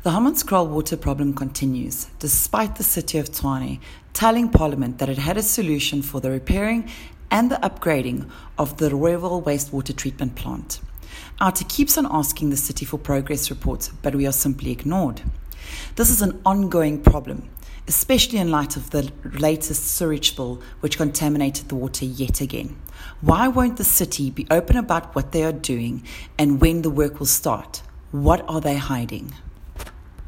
The Hammanskraal water problem continues, despite the city of Tshwane telling Parliament that it had a solution for the repairing and the upgrading of the Rooiwal wastewater treatment plant. OUTA keeps on asking the city for progress reports, but we are simply ignored. This is an ongoing problem, especially in light of the latest sewage spill which contaminated the water yet again. Why won't the city be open about what they are doing and when the work will start? What are they hiding?